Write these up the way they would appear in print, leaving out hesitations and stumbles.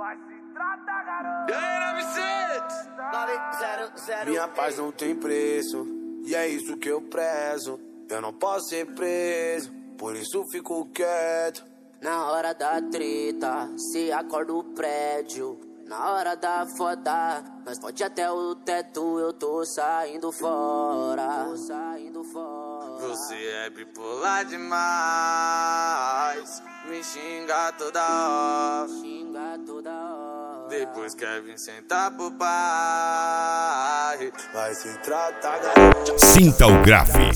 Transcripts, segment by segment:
Minha paz não tem preço, e é isso que eu prezo. Eu não posso ser preso, por isso fico quieto. Na hora da treta, se acorda o prédio. Na hora da foda, nós pode até o teto. Eu tô saindo fora. Você é bipolar demais, me xinga toda hora. Depois quer vir sentar pro pai. Vai se tratar, garoto. Sinta o grave.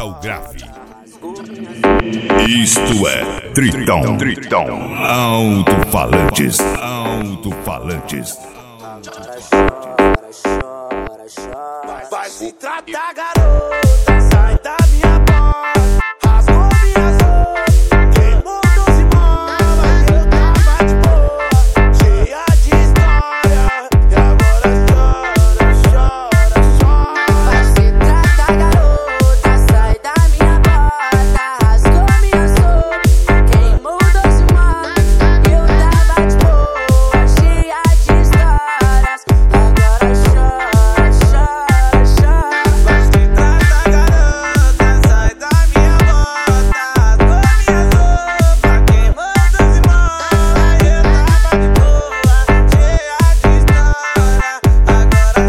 Isto é Tritão. Alto-falantes. Vai se tratar, garota. Sai da minha porta. Rasgou minhas roupas. Queimou 12 molas. Eu tava de boa, cheia de história. E agora chora. Vai se tratar, garota. Sai da minha porta. Rasgou minhas roupas. Queimou 12 molas. Eu tava de boa, cheia de histórias. Agora chora. Vai se tratar, garota. Sai da minha bota. Rasgou minhas roupas. Queimou 12 molas. Eu tava de boa, cheia de história. Agora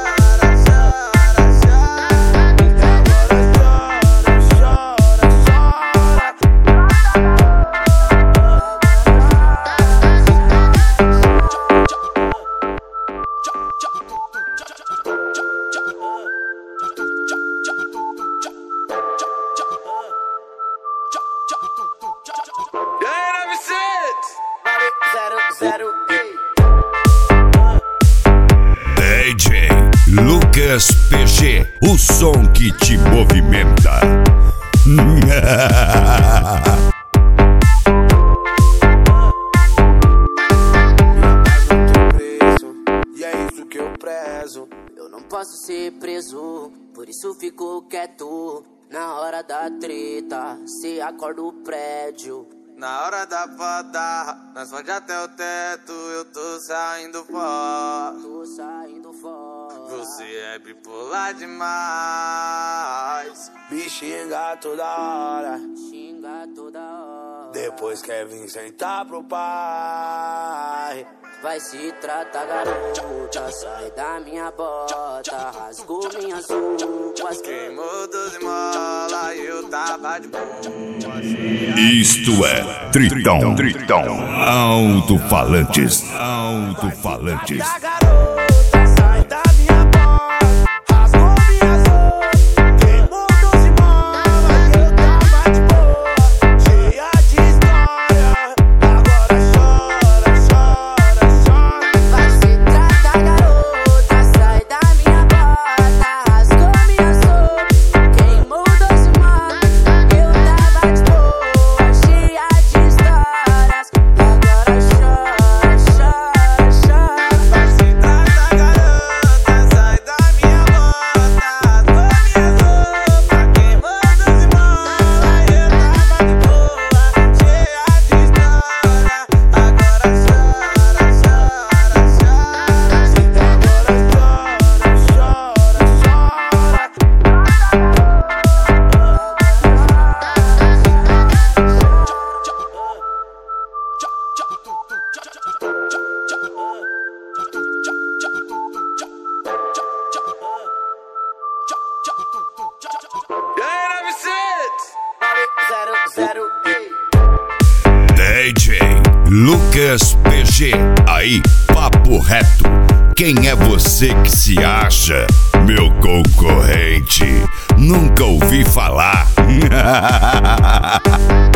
DJ Lucas PG, o som que te movimenta. e é isso que eu prezo. Eu não posso ser preso, por isso fico quieto. Na hora da treta, se acorda o prédio. Na hora da foda, nós pode até o teto. Eu tô saindo fora. Você é bipolar demais, me xinga toda hora. Depois quer vir sentar pro pai. Vai se tratar, garota. Sai da minha bota. Rasgou minhas roupas. Queimou 12 molas e eu tava de boa. Isto é Tritão. Alto-falantes. Garota, sai da minha porta. Rasgou minhas roupas. Queimou 12 molas e eu tava de boa, cheia de história. Agora chora. Vai se tratar, garota. Sai da minha bota. Rasgou minhas roupas. Queimou 12 molas. Eu tava de boa, cheia de histórias. Agora chora. Vai se tratar, garota. Sai da minha bota. Rasgou minhas roupas. Queimou 12 molas e eu tava de boa, cheia de história. Agora DJ Lucas PG, aí, papo reto. Quem é você que se acha meu concorrente? Nunca ouvi falar.